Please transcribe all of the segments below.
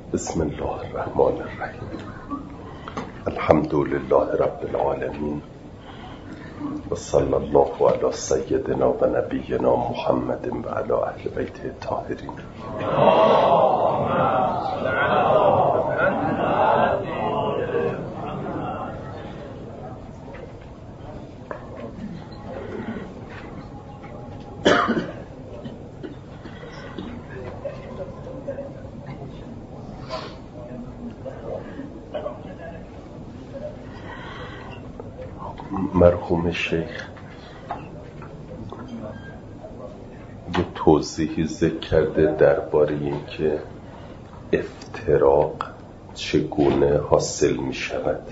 بسم الله الرحمن الرحیم. الحمد لله رب العالمین و صلی الله علی سیدنا و نبینا محمد و علی اهل بیت الطاهرین. مرحوم شیخ یه توضیحی ذکر کرده درباره اینکه افتراق چگونه حاصل می شود.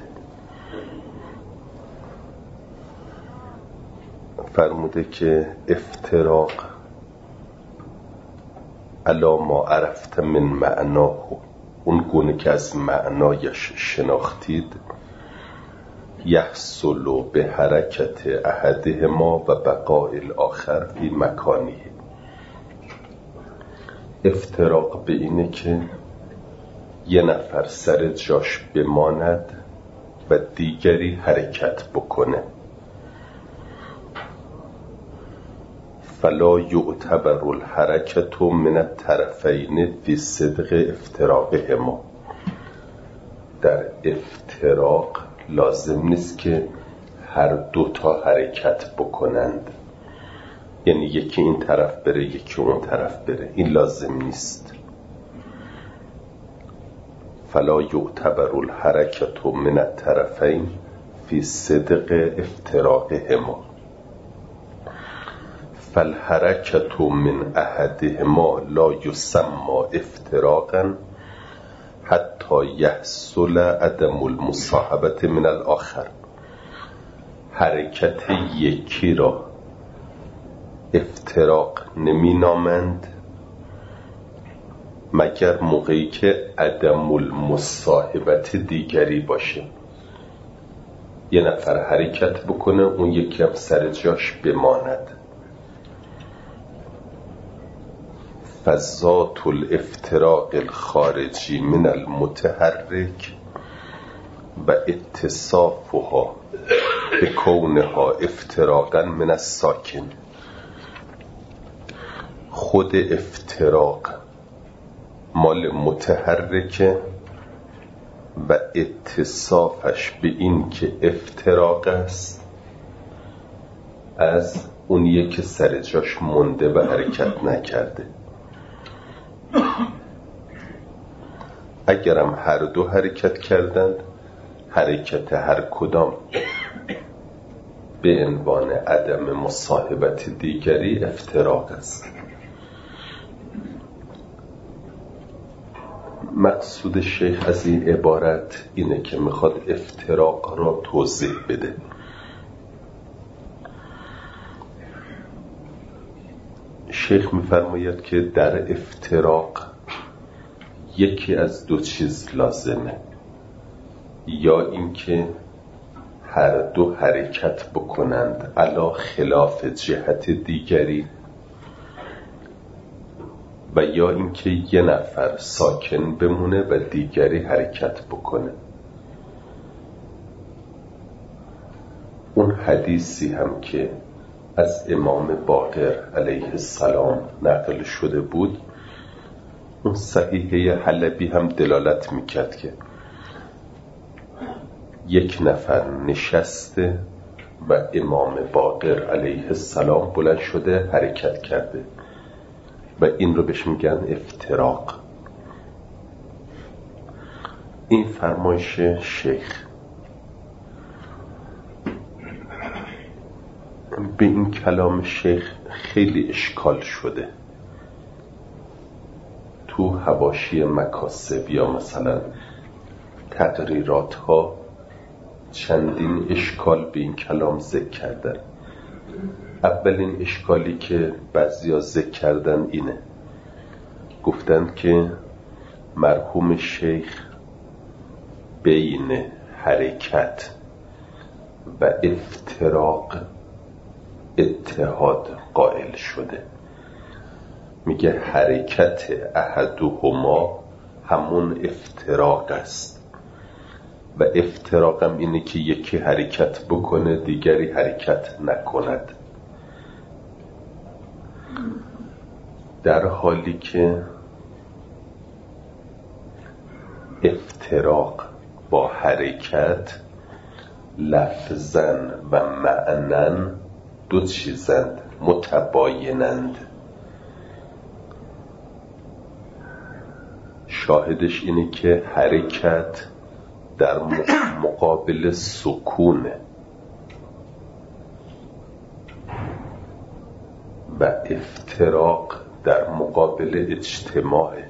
فرموده که افتراق علا ما عرفت من معناه، اون گونه که از معنایش شناختید، یحصل به حرکت احدهما و بقاء الاخر فی مکانه. افتراق به اینه که یه نفر سر جاش بماند و دیگری حرکت بکنه. فلا یعتبر الحرکت من الطرفین فی صدق افتراقهما. در افتراق لازم نیست که هر دوتا حرکت بکنند، یعنی یکی این طرف بره یکی اون طرف بره، این لازم نیست. فلا یعتبر الحرکت من الطرفین فی صدق افتراقهما، فالحرکت من احدهما لا یسمى افتراقا حتی یحصل عدم المصاحبت من الاخر. حرکت یکی را افتراق نمی نامند مگر موقعی که عدم المصاحبت دیگری باشه. یه نفر حرکت بکنه اون یکی هم سر جاش بماند. فذات الافتراق الخارجی من المتحرک و اتصافها بکونها افتراقا من الساکن. خود افتراق مال متحرکه و اتصافش به این که افتراق است از اونیه که سر جاش مونده و حرکت نکرده. اگرم هر دو حرکت کردند، حرکت هر کدام به عنوان عدم مصاحبت دیگری افتراق است. مقصود شیخ از این عبارت اینه که میخواد افتراق را توضیح بده. شیخ میفرماید که در افتراق یکی از دو چیز لازمه، یا اینکه هر دو حرکت بکنند علی خلاف جهت دیگری، و یا اینکه یه نفر ساکن بمونه و دیگری حرکت بکنه. اون حدیثی هم که از امام باقر علیه السلام نقل شده بود، اون صحیحه حلبی هم دلالت میکرد که یک نفر نشسته و امام باقر علیه السلام بلند شده حرکت کرده و این رو بهش میگن افتراق. این فرمایش شیخ به این کلام شیخ خیلی اشکال شده. تو حواشی مکاسب یا مثلا تقریرات ها چندین اشکال به این کلام ذکر کردن. اولین اشکالی که بعضیا ذکر کردن اینه، گفتن که مرحوم شیخ بین حرکت و افتراق اتحاد قائل شده. میگه حرکت احدهما همون افتراق است و افتراقم اینه که یکی حرکت بکنه دیگری حرکت نکند، در حالی که افتراق با حرکت لفظاً و معناً دو چیزند، متباینند. شاهدش اینه که حرکت در مقابل سکونه و افتراق در مقابل اجتماعه.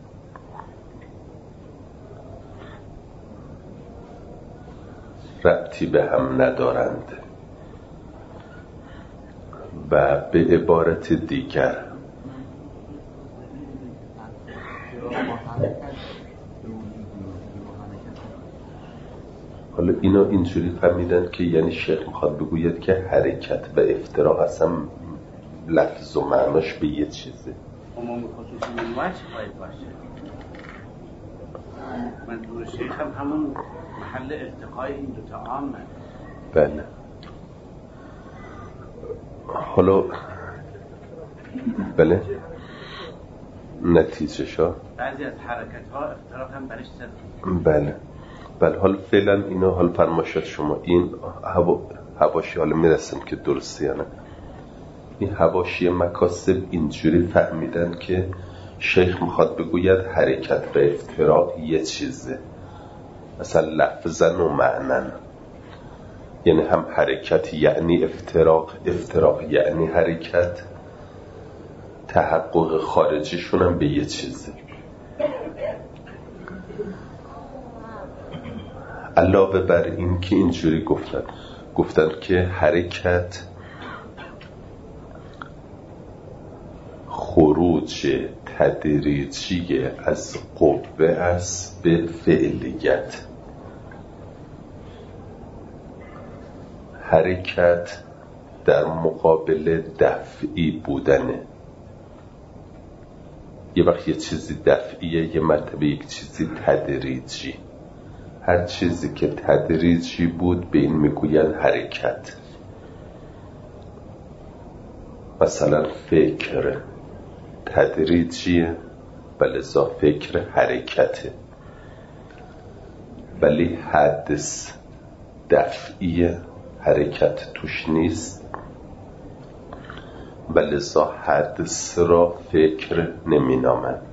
ربطی به هم ندارند و به عبارت دیگر حالا اینا اینجوری فهمیدن که یعنی شیخ میخواد بگوید که حرکت و افتراق اصلا لفظ و معناش به یه چیزه. عموم خصوصی وجه باید باشه. منظور شیخ هم همون محل ارتقای این دوتا عامه. بله. حالا بله نتیجه شا بعضی از حرکت ها افتراق هم برش زد. بله. حالا فعلا اینا حال فرماشت شما این حواشی حالا میرسیم که درسته یا نه. این حواشی مکاسب اینجوری فهمیدن که شیخ میخواد بگوید حرکت و افتراق یه چیزه، مثلا لفظاً و معناً، یعنی هم حرکت یعنی افتراق، افتراق یعنی حرکت، تحقق خارجیشون هم به یه چیزه. علاوه بر این که اینجوری گفتن که حرکت خروج تدریجی از قوه است به فعلیت. حرکت در مقابل دفعی بودنه. یه وقت یه چیزی دفعیه، یه مرتبه یک چیزی تدریجی. هر چیزی که تدریجی بود به این میگوین حرکت. مثلا فکر تدریجیه و لذا فکر حرکته، ولی حدث دفعیه، حرکت توش نیست و لذا حدث را فکر نمی نامند.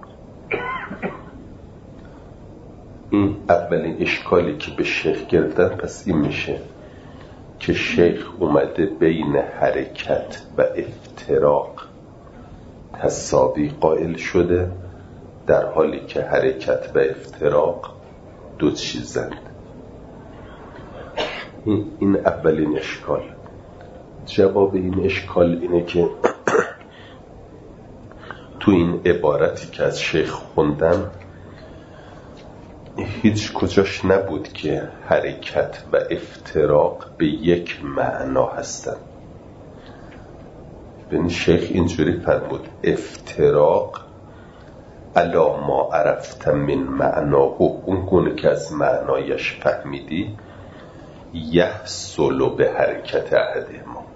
این اولین اشکالی که به شیخ گرفتن پس این میشه که شیخ اومده بین حرکت و افتراق تساوی قائل شده، در حالی که حرکت و افتراق دو چیزند. این اولین اشکال. جواب این اشکال اینه که تو این عبارتی که از شیخ خوندم هیچ کجاش نبود که حرکت و افتراق به یک معنا هستن. ببین شیخ اینجوری فرمود افتراق علا ما عرفت من معناه، اون گونه که از معنایش فهمیدی، یحصل به حرکت احدهما.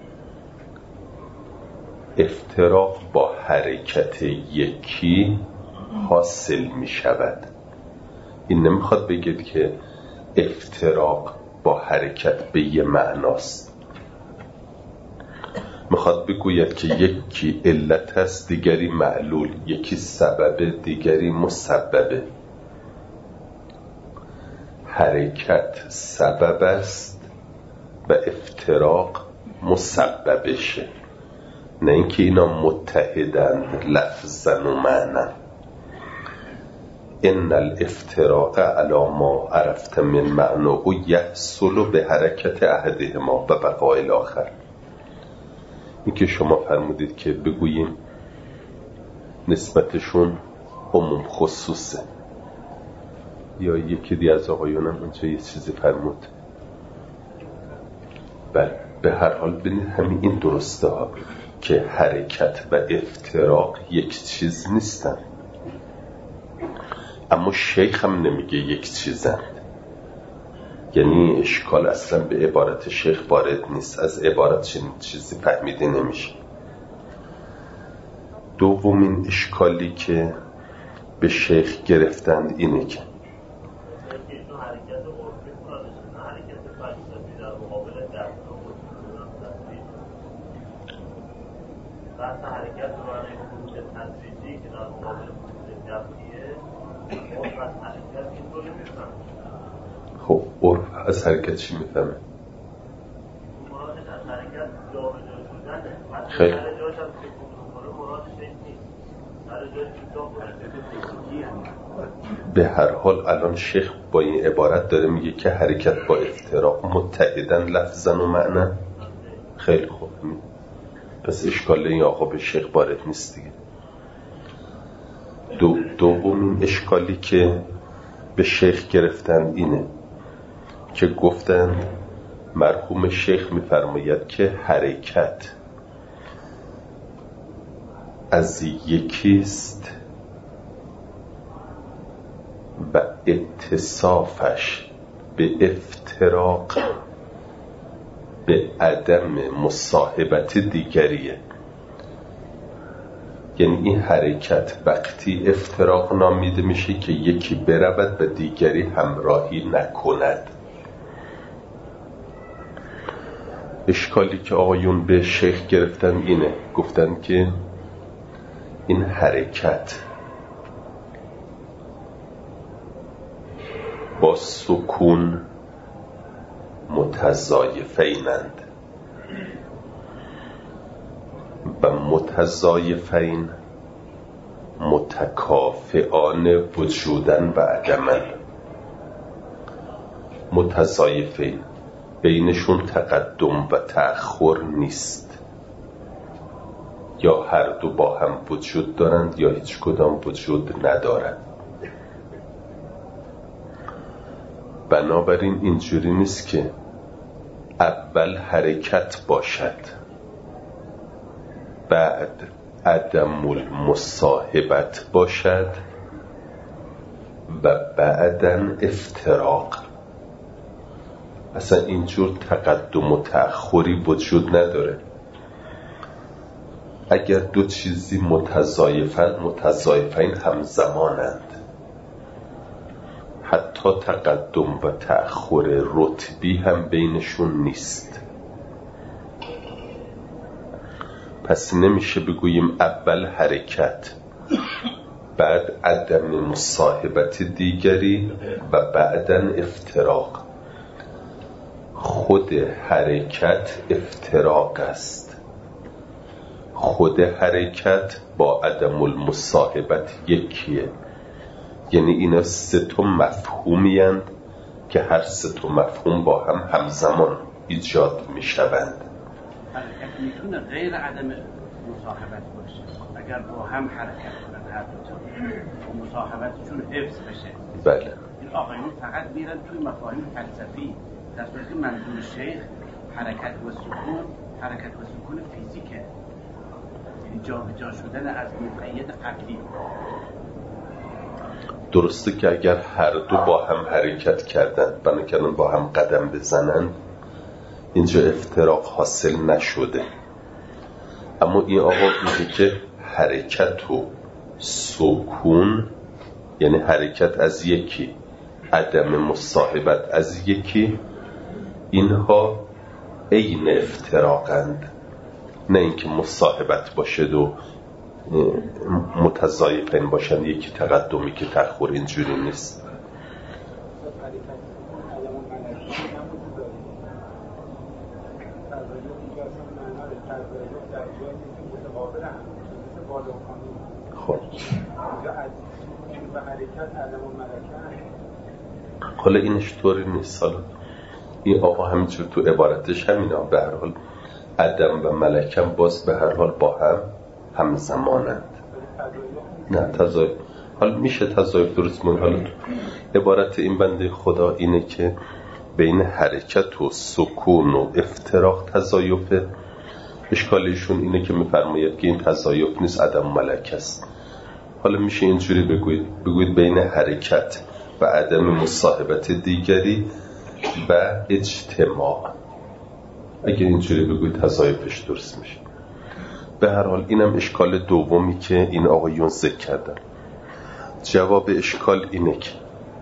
افتراق با حرکت یکی حاصل می شود. این نمیخواد بگید که افتراق با حرکت به یه معناست، میخواد بگوید که یکی علت است دیگری معلول، یکی سبب دیگری مسببه. حرکت سبب است و افتراق مسببشه، نه اینکه اینا متحدن لفظاً و معنی. ان الافتراق علی ما عرفت من معناه یحصل به حرکت احدهما و بقاء الاخر. این که شما فرمودید که بگوییم نسبتشون عموم خصوصه، یا یکی دی از آقایونم اونجا یه چیزی فرمود. بله به هر حال ببینید همین این درسته ها که حرکت و افتراق یک چیز نیستن. اما شیخ هم نمیگه یک چیزند، یعنی اشکال اصلا به عبارت شیخ وارد نیست، از عبارت چیزی فهمیده نمیشه. دومین اشکالی که به شیخ گرفتند اینه که خب عرف از حرکت چی میفهمه؟ خیلی به هر حال الان شیخ با این عبارت داره میگه که حرکت با افتراق متحدن لفظن و معنی. خیلی خوب، پس اشکال این آقا به شیخ وارد نیست دیگه. دومین اشکالی که به شیخ گرفتن اینه که گفتن مرحوم شیخ میفرماید که حرکت از یکیست و اتصافش به افتراق به عدم مصاحبت دیگریه. یعنی این حرکت وقتی افتراق نامیده میشه که یکی برود و دیگری همراهی نکند. اشکالی که آقایون به شیخ گرفتن اینه، گفتن که این حرکت با سکون متضایفینند و متضایفین متکافئان وجودن و عدمن. متضایفین بینشون تقدم و تأخر نیست، یا هر دو با هم وجود دارند یا هیچ کدام وجود ندارند. بنابراین اینجوری نیست که اول حرکت باشد بعد عدم المصاحبت باشد و بعداً افتراق. اصلا اینجور تقدم و تأخری وجود نداره. اگر دو چیزی متضایفین همزمانند، حتی تقدم و تأخر رتبی هم بینشون نیست، پس نمیشه بگوییم اول حرکت بعد عدم مصاحبت دیگری و بعداً افتراق. خود حرکت افتراق است، خود حرکت با عدم المصاحبت یکیه. یعنی اینا سه تا مفهومی هستند که هر سه تا مفهوم با هم همزمان ایجاد می شوند. حرکت میتونه غیر عدم مصاحبت باشه، اگر با هم حرکت کنن هر دو تا و مصاحبتشون حفظ بشه. بله. این آقایون فقط میرن توی مفاهیم فلسفی، در صورتی که منظور شیخ حرکت و سکون فیزیکه، یعنی جابجا شدن از مقید عقلی. درسته که اگر هر دو با هم حرکت کردن بنابراین با هم قدم بزنن اینجا افتراق حاصل نشده. اما این آقا میگه که حرکت و سکون، یعنی حرکت از یکی عدم مصاحبت از یکی، اینها عین افتراقند، نه اینکه مصاحبت باشد و متضایفین باشن، یکی تقدمی که تأخر، اینجوری نیست. خب حالا اینش طوری نیست. حالا این آقا همینجور تو عبارتش همینا، به هر حال عدم و ملکم باز به هر حال با هم همزمانند. نه تضایف، حالا میشه تضایف درست مون. حالا عبارت این بنده خدا اینه که بین حرکت و سکون و افتراق حالا میشه اینجوری بگوید بین حرکت و عدم مصاحبت دیگری و اجتماع. اگر اینجوری بگوید تضایفش درست میشه. به هر حال اینم اشکال دومی که این آقایون ذکر کردن. جواب اشکال اینه که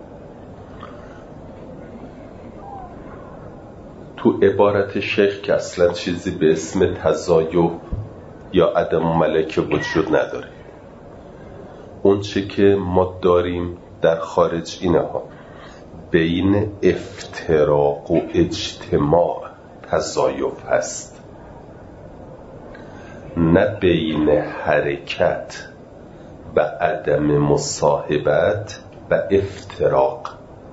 تو عبارت شیخ که اصلا چیزی به اسم تضایف یا عدم ملکه وجود نداره. اون چه که ما داریم در خارج اینه ها، بین افتراق و اجتماع تضایف هست، نه بین حرکت و عدم مصاحبت و افتراق.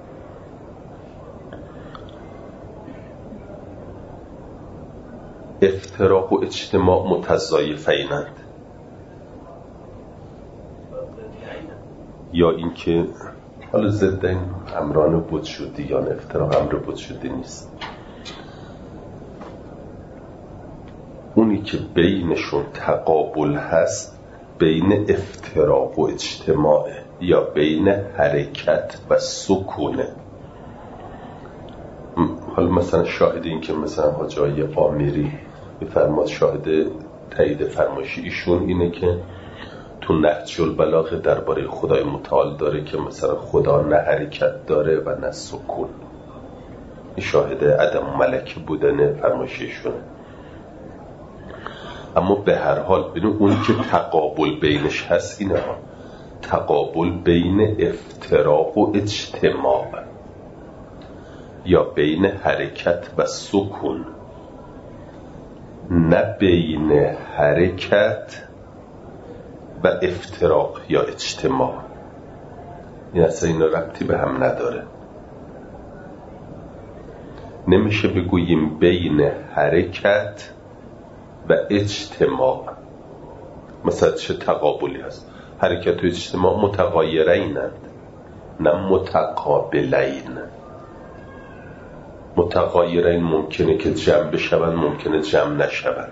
افتراق و اجتماع متضایفینند، یا اینکه حالا ضدن امران وجودی یا افتراق امر وجودی نیست. اونی که بینشون تقابل هست بین افتراق و اجتماع یا بین حرکت و سکونه. حالا مثلا شاهد این که مثلا حاج آقای آمیری بفرماد، شاهد تایید فرمایش ایشون اینه که تو نهج البلاغه درباره خدای متعال داره که مثلا خدا نه حرکت داره و نه سکون. این شاهد عدم ملکه بودن فرمایش ایشونه. اما به هر حال ببینید اون که تقابل بینش هست اینه ها، تقابل بین افتراق و اجتماع یا بین حرکت و سکون، نه بین حرکت و افتراق یا اجتماع. این اصلا اینا ربطی به هم نداره. نمیشه بگوییم بین حرکت و اجتماع مثلا چه تقابلی هست. حرکت و اجتماع متغایرینند نه متقابلین. متغایرین ممکنه که جمع بشون، ممکنه جمع نشون.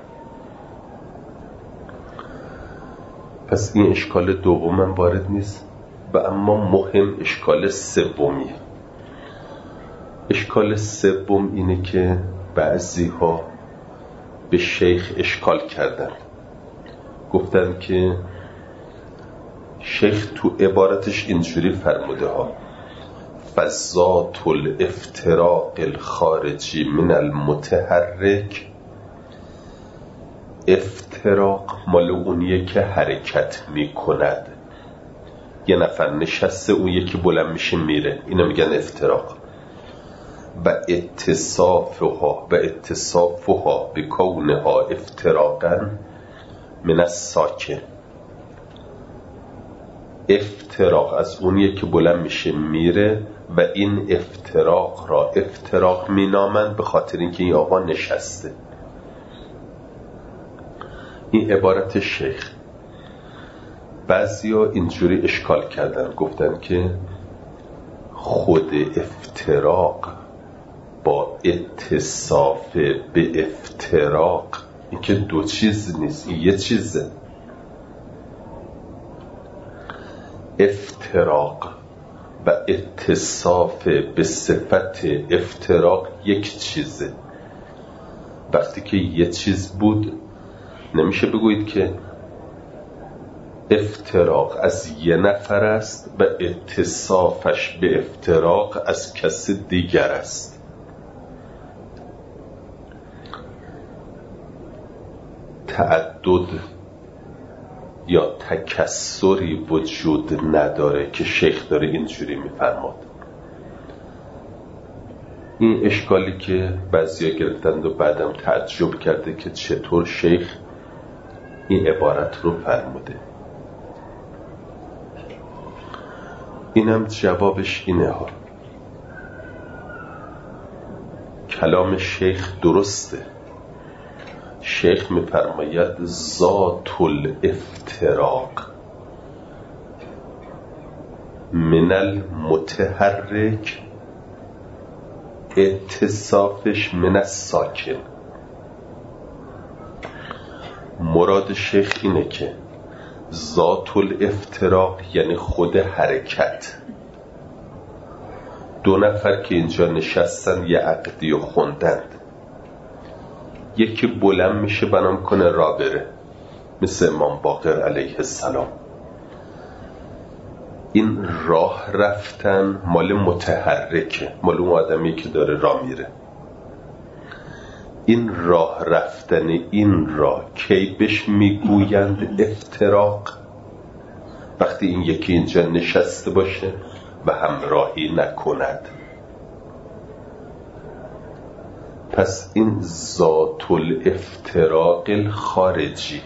پس این اشکال دومم وارد نیست و اما مهم اشکال سومیه. اشکال سوم اینه که بعضی ها به شیخ اشکال کردن، گفتن که شیخ تو عبارتش اینجوری فرموده ها: فذات الافتراق الخارجی من المتحرک. افتراق مال اونیه که حرکت میکند، یه نفر نشسته اون یکی بلند میشه میره، اینو میگن افتراق. و اتصافها بکونها افتراقا من الساکن. افتراق از اونیه که بلند میشه میره و این افتراق را افتراق مینامند به خاطر اینکه این آقا نشسته. این عبارت شیخ. بعضیا اینجوری اشکال کردن، گفتن که خود افتراق با اتصاف به افتراق این که دو چیز نیست، این یه چیزه. افتراق و اتصاف به صفت افتراق یک چیزه. وقتی که یه چیز بود نمیشه بگویید که افتراق از یه نفر است و اتصافش به افتراق از کس دیگر است. تعدد یا تکسری وجود نداره که شیخ داره اینجوری میفرماد. این اشکالی که بعضیا گرفتند و بعدم تعجب کرده که چطور شیخ این عبارت رو فرموده. اینم جوابش اینه ها. کلام شیخ درسته. شیخ میفرماید ذات الافتراق من المتحرک اتصافش من الساکن. مراد شیخ اینه که ذات الافتراق یعنی خود حرکت. دو نفر که اینجا نشستن یه عقدی و خوندند، یکی بلند میشه بنا کنه را بره، مثل امام باقر علیه السلام. این راه رفتن مال متحرکه، مال اون آدمی که داره راه میره. این راه رفتن این راه کی بهش میگویند افتراق؟ وقتی این یکی اینجا نشسته باشه و همراهی نکند. پس این ذات الافتراق الخارجی،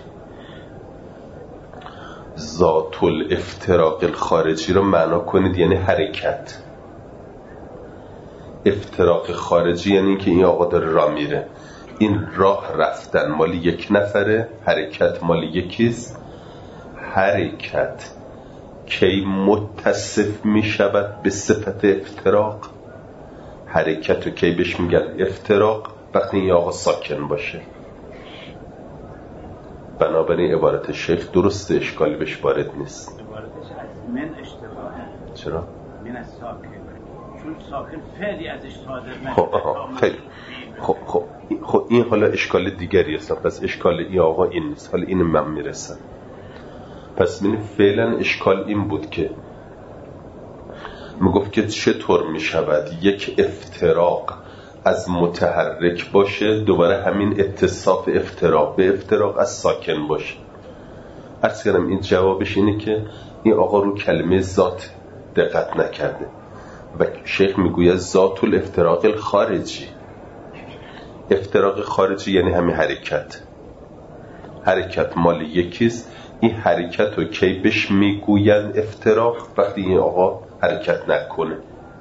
ذات الافتراق الخارجی رو معنا کنید یعنی حرکت. افتراق خارجی یعنی که این آقا داره راه میره، این راه رفتن مال یک نفره، حرکت مال یکیست. حرکت کی متصف می شود به صفت افتراق؟ حرکت رو کی بهش میگن افتراق؟ وقتی این آقا ساکن باشه. بنابراین عبارت شیخ درست، اشکالی بهش وارد نیست. عبارتش از من اشتباهه. چرا؟ من از ساکن، چون ساکن فعلی ازش صادر نشده. خب این حالا اشکال دیگری است. پس اشکال این آقا این نیست، حالا این من میرسم. پس من فعلا اشکال این بود که میگفت که چطور میشود یک افتراق از متحرک باشه، دوباره همین اتصاف افتراق به افتراق از ساکن باشه. عرض کردم این جوابش اینه که این آقا رو کلمه ذات دقت نکرده و شیخ میگوید ذات الافتراق الخارجی. افتراق خارجی یعنی همین حرکت. حرکت مال یکیست. این حرکت رو کی بهش میگوید افتراق؟ وقتی این آقا حرکت نکنه.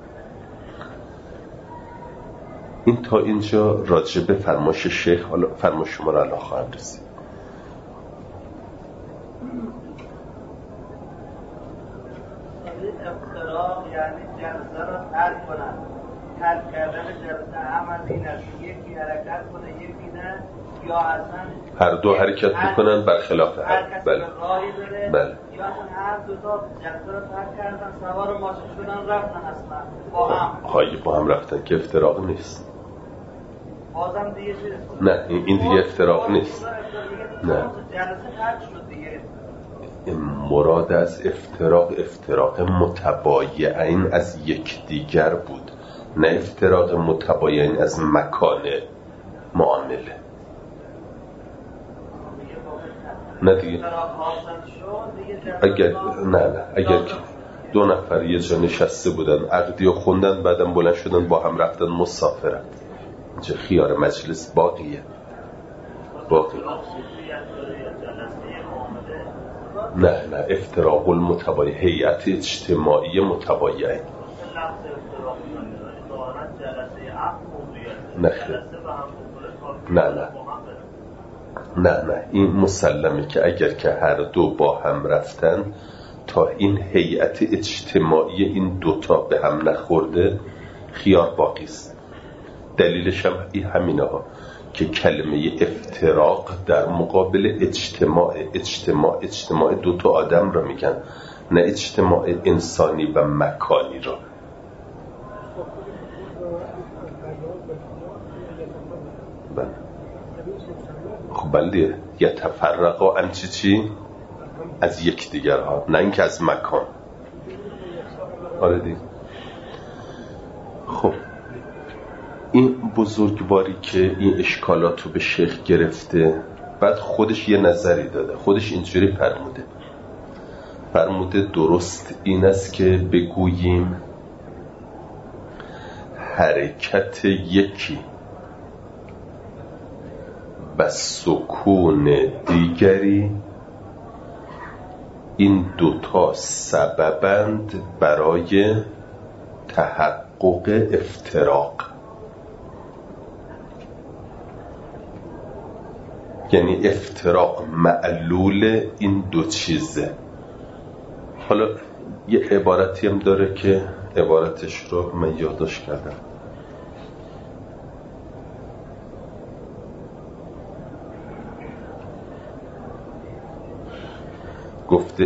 این تا اینجا راجع به فرمایش شیخ. حالا فرمایش شما رو الان خواهم رسید. افتراق یعنی جلسه رو ترک کنن. ترک کردن جلسه عمل این است یکی حرکت کنه یکی نه، یا اصلا هر دو حرکت میکنن برخلاف هم. بله. بله. یا اصلا هر دو تا جلسه رو ترک کردن، سوار ماشین شدن رفتن، اصلا با هم رفتن که افتراق نیست. بازم دیگه نه این دیگه افتراق نیست. نه جلسه ترک شد دیگه. مراد از افتراق متباینین از یکدیگر بود، نه افتراق متباین از مکان معامله. نه دیگه اگر دو نفر یه جا نشسته بودن عقدی و خوندن، بعدم بلند شدن با هم رفتن مسافرت، اینجا خیار مجلس باقیه. نه افتراق المتباین، هیئت اجتماعی متباین. نه این مسلمه که اگر که هر دو با هم رفتن تا این هیئت اجتماعی این دوتا به هم نخورده خیار باقی است. دلیلش هم همینه ها که کلمه افتراق در مقابل اجتماع دوتا آدم را میگن، نه اجتماع انسانی و مکانی را. خب بله یتفرقا عن چی؟ از یک دیگر ها، نه اینکه از مکان. آره دیگه. خب این بزرگواری که این اشکالات رو به شیخ گرفته، بعد خودش یه نظری داده. خودش اینجوری فرموده درست این است که بگوییم حرکت یکی و سکون دیگری، این دوتا سببند برای تحقق افتراق. یعنی افتراق معلول این دو چیزه. حالا یه عبارتی هم داره که عبارتش رو من یادداشت کردم. گفته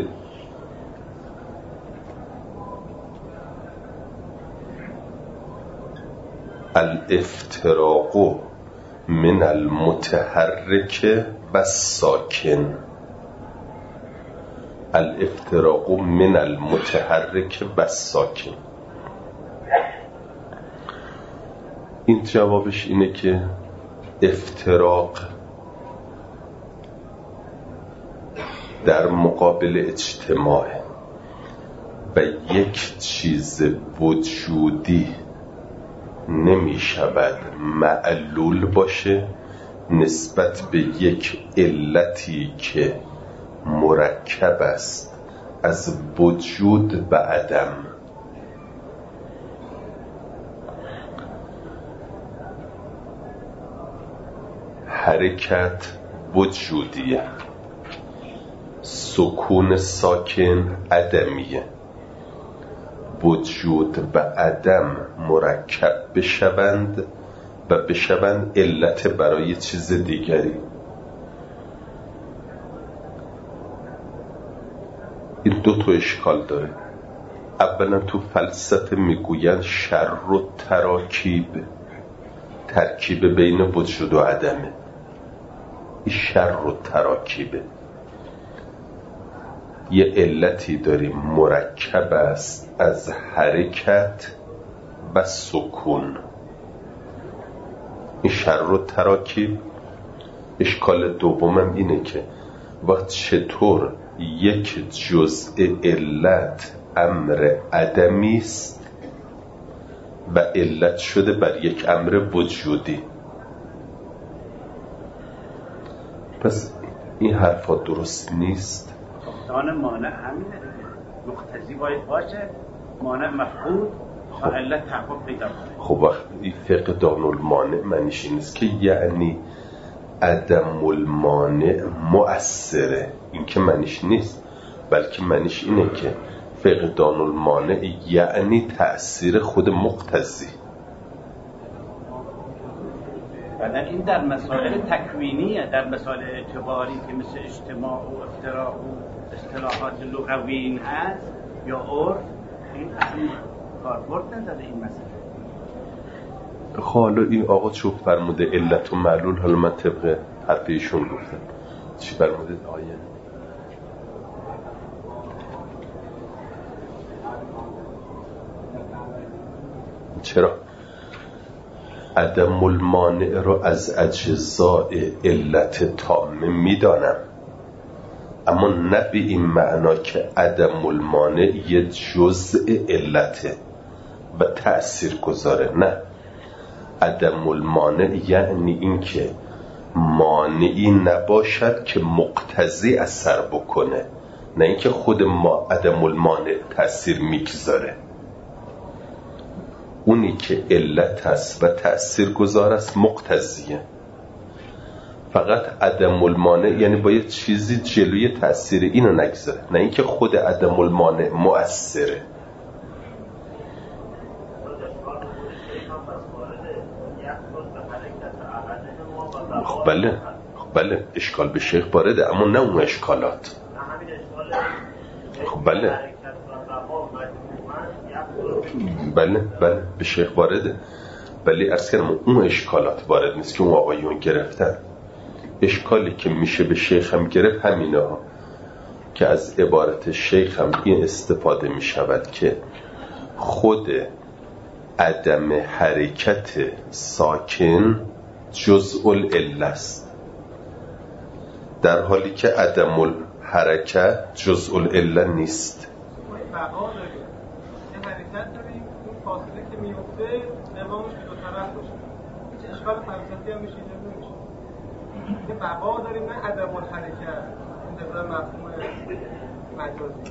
الافتراق من المتحرک و ساکن. الافتراق من المتحرک و ساکن. این جوابش اینه که افتراق در مقابل اجتماع و یک چیز وجودی نمی شود معلول باشه نسبت به یک علتی که مرکب است از وجود و عدم. حرکت وجودیه، سکون ساکن عدمیه. وجود و عدم مرکب بشوند و بشوند علت برای چیز دیگری. این دو تا اشکال داره. اولا تو فلسفه میگوین شر و ترکیب بین وجود و عدمه. این شر و تراکیبه. یه علتی داریم مرکب است از حرکت و سکون. این شر و تراکیب. اشکال دومم اینه که وقت چطور یک جزء علت امر عدمی است و علت شده بر یک امر وجودی. پس این حرفا درست نیست. فقدان مانع همینه دیگه. مقتضی باید باشه، مانع مفقود تا علت تحقق پیدا کنه. خب وقتی فقدان المانع معنیش این است که یعنی عدم المانع مؤثره. این که معنیش نیست، بلکه معنیش اینه که فقدان المانع یعنی تأثیر خود مقتضی. بعدن این در مسائل تکوینیه، در مسائل اعتباری که مثل اجتماع و افتراق و اصطلاحات لغوی هست یا عرف، این اصلا کاربرد نداره این مسئله. حالا این آقا چوب فرموده علت و معلول. حالا من طبق حرف ایشون گفتم. چی فرموده آیه؟ چرا؟ عدم المانع رو از اجزاء علت تامه میدانم، اما نه به این معنا که عدم المانع یه جزء علته و تأثیر گذاره. نه، عدم المانع یعنی این که مانعی نباشد که مقتضی اثر بکنه، نه اینکه خود ما عدم المانع تأثیر میگذاره. اونی که علت است و تأثیر گذار است مقتضیه. فقط عدم المانع یعنی باید چیزی جلوی تأثیر اینو نگذاره، نه اینکه خود عدم المانع مؤثره. خب بله اشکال به شیخ وارده، اما نه اون اشکالات. خب بله به شیخ وارده، ولی عرض کردم اون اشکالات وارد نیست که اون آقایون گرفتن. اشکالی که میشه به شیخ هم گرفت همینه ها که از عبارت شیخ هم این استفاده میشود که خود عدم حرکت ساکن جزء العله است، در حالی که عدم الحرکت جزء العله نیست. بقا داریم، یه حرکت داریم، اون فاصله که میفته نظامش به دو طرف باشه. هیچ اشکال فلسفی هم میشه نمیشه. یه بقا داریم، نه عدم الحرکت. این طبق مفهوم مجازی.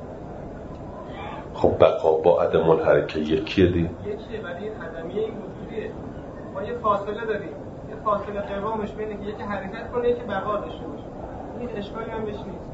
خب بقا با عدم الحرکت یکیه دی؟ یکیه، ولی این عدمیه این وجودیه. ما یه فاصله داریم، یه فاصله قوامش بینه که یکی حرکت کنه یکی بقا داشته باشه. این اشکالی هم بهش نیست.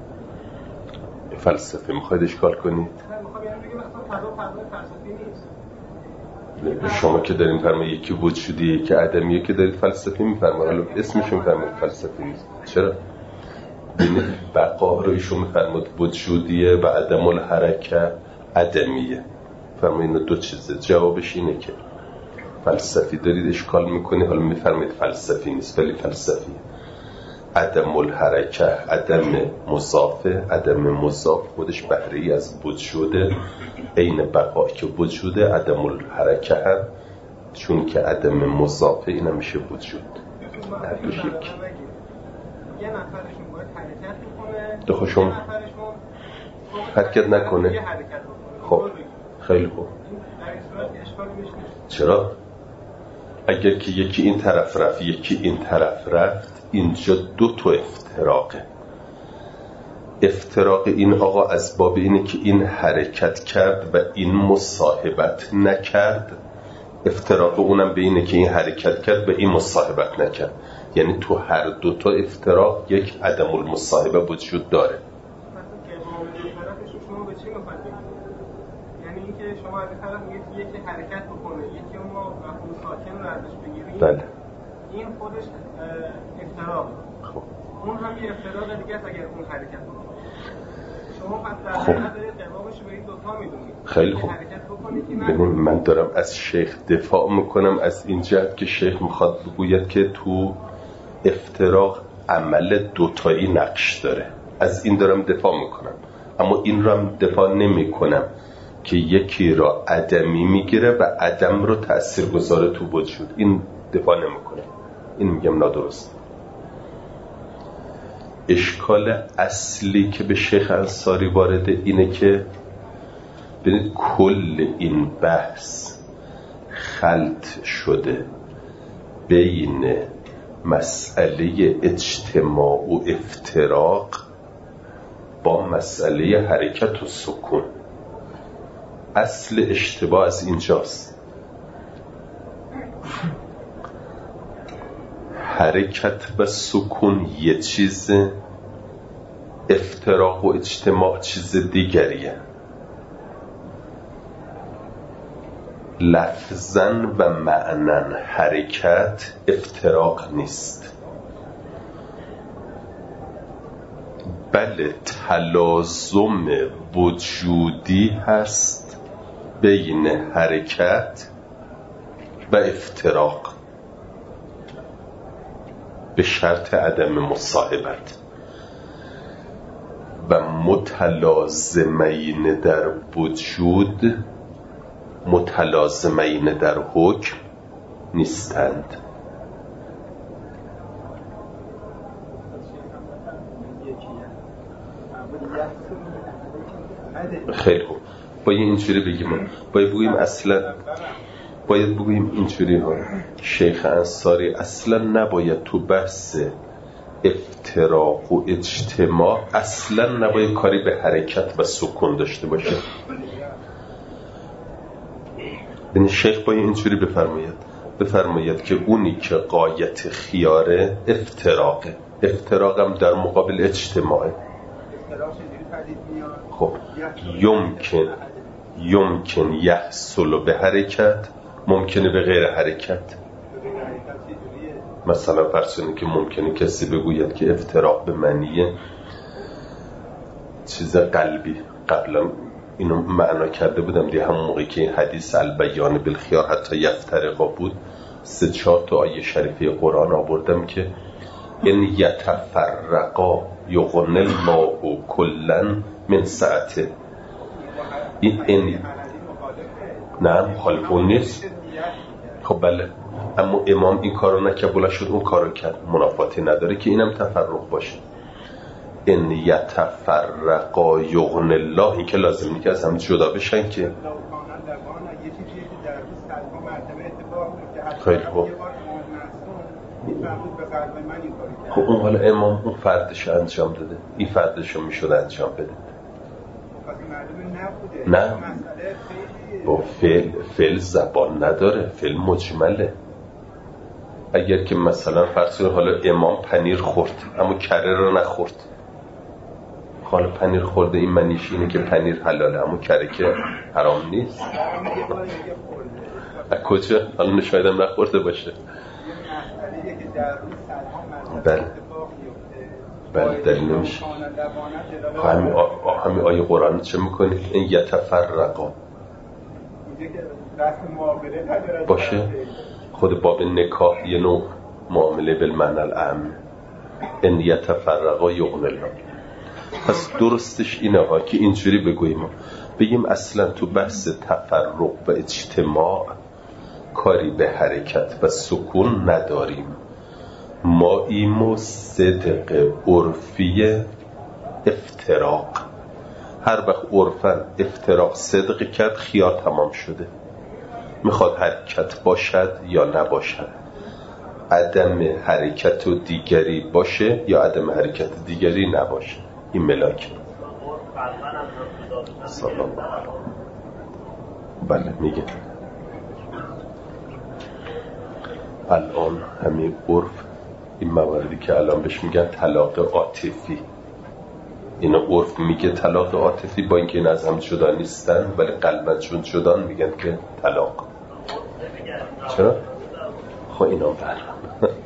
فلسفه میخواید اشکال کنید؟ نه میخوام یعنی بگم مثلا فضا فلسفی نیست. شما که دارین فرمایید یکی وجودیه که عدمیه که دارید فلسفی میفرمایید، حالا اسمش میفرمایید فلسفی نیست. چرا؟ بقا رو ایشون میفرمود وجودیه و عدم الحرکه عدمیه. فرمایید این دو چیزه. جوابش اینه که فلسفی دارید اشکال میکنی، حالا میفرمایید فلسفی نیست ولی فلسفیه. عدم الحرکه عدم مضافه، عدم مضاف خودش بهره‌ای از وجوده، عین بقا که وجوده، عدم الحرکه هم چون که عدم مضافه این هم میشه وجود. هر دوش یکی. یه نفرشون باید حرکت بکنه، دخوشون یه نفرشون حرکت نکنه. خب خیلی خوب. در این صورت اشکالی میشه. چرا؟ اگر که یکی این طرف رفت یکی این طرف رفت، اینجا دو تا افتراقه. افتراق این آقا از باب اینه که این حرکت کرد و این مصاحبت نکرد، افتراق اونم به اینه که این حرکت کرد و این مصاحبت نکرد. یعنی تو هر دو تا افتراق یک عدم المصاحبه وجود داره. شما به چی مفهمید؟ یعنی اینکه شما از این طرف میگید یکی حرکت بکنه، یکی اون مفهوم ساکن رو ازش بگیرید. بله. این خودش افتراق. خب. اون هم یه افتراق دیگه است اگر اون حرکت بکنه. شما پس در خب. واقع دارید قوامش رو به این دو تا میدونید. خیلی خوب. ببین من دارم از شیخ دفاع میکنم از این جهت که شیخ میخواد بگوید که تو افتراق عمل دوتایی نقش داره. از این دارم دفاع میکنم، اما این رو هم دفاع نمی کنم که یکی را عدمی میگیره و عدم رو تأثیر گذاره تو وجود. این دفاع نمی کنم، این میگم نادرست. اشکال اصلی که به شیخ انصاری وارده اینه که ببینید کل این بحث خلط شده بین مسئله اجتماع و افتراق با مسئله حرکت و سکون. اصل اشتباه از اینجاست. حرکت و سکون یه چیزه، افتراق و اجتماع چیز دیگریه. لفظاً و معناً حرکت افتراق نیست، بله تلازم وجودی هست بین حرکت و افتراق به شرط عدم مصاحبت و متلازمین در وجود متلازمین در حکم نیستند. خیلی خوب. باید اینجوری بگیم، باید بگوییم اینجوری ها. شیخ انصاری اصلا نباید تو بحث افتراق و اجتماع اصلا نباید کاری به حرکت و سکون داشته باشه. یعنی شیخ باید اینجوری بفرماید که اونی که غایت خیاره افتراقه، افتراقم در مقابل اجتماعه. خب یمکن یحصل به حرکت، ممکنه به غیر حرکت. مثلا فرض که ممکنه کسی بگوید که افتراق به معنی چیز قلبی. قبلا اینو معنا کرده بودم دیگه، همون موقعی که این حدیث البیان بالخیار حتی یفترقا بود 3-4 تا آیه شریفه قرآن آوردم که این یتفرقا یغنی الله کلا من سعته. این نه مخالف اون نیست. خب بله، اما امام این کارو نکرد، بلند شد اون کارو کرد. منافاتی نداره که اینم تفرق باشه. ان یتفرقا یغنی الله، این که لازم نیست که از هم جدا بشن که. خیلی خوب. خب اون حالا امام اون فردش انجام داده، این فردش رو میشد انجام بده. نه با فعل زبان نداره، فعل مجمله. اگر که مثلا فرض کنید حالا امام پنیر خورد اما کره رو نخورد، حالا پنیر خورده این معنیش اینه که پنیر حلاله اما کره که حرام نیست. از کجا؟ حالا نشایدم نخورده باشه. بله بله دلیل نمیشه. همین آیه قرآن چه میکنه؟ این یتفرقا باشه. خود باب نکاح یه نوع معامله بالمعنی العام، ان یتفرقا یغنی الله. پس درستش اینه ها که اینجوری بگیم اصلا تو بحث تفرق و اجتماع کاری به حرکت و سکون نداریم. ما ایمو صدق عرفی افتراق، هر وقت عرفن افتراق صدق کرد خیار تمام شده، میخواد حرکت باشد یا نباشد، عدم حرکت و دیگری باشه یا عدم حرکت دیگری نباشه. این ملاک سلام. بله میگه الان همین عرف، این مواردی که الان بهش میگن طلاق عاطفی، اینا عرف میگه طلاق عاطفی، با اینکه این از هم جدا نیستن ولی قلبا چون جدان میگن که طلاق. چرا؟ خب اینا برم